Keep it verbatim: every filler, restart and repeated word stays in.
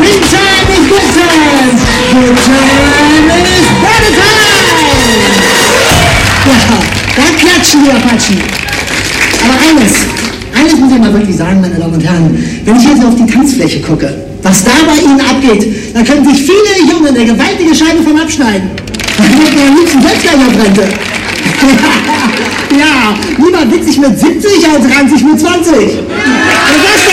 Green time is good time. Good time is better time. Ja, da klatschen die Apachen. Aber eines, eines muss ich mal wirklich sagen, meine Damen und Herren. Wenn ich jetzt auf die Tanzfläche gucke, was da bei Ihnen abgeht, da können sich viele Jungen eine gewaltige Scheibe von abschneiden. Da wird man am liebsten selbst gleich auf Rente. Ja, lieber witzig mit siebzig als ranzig mit zwanzig. Und das